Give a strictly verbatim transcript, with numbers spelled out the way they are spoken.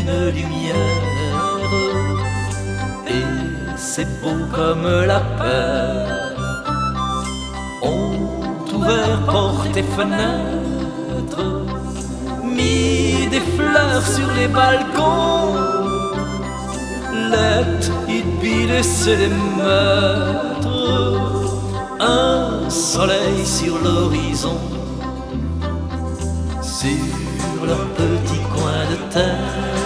une lumière. Et c'est beau comme la peur. Ont ouvert portes et fenêtres, mis des fleurs sur les balcons. Let it be, laissez les mettre un soleil sur l'horizon, sur leur petit coin de terre.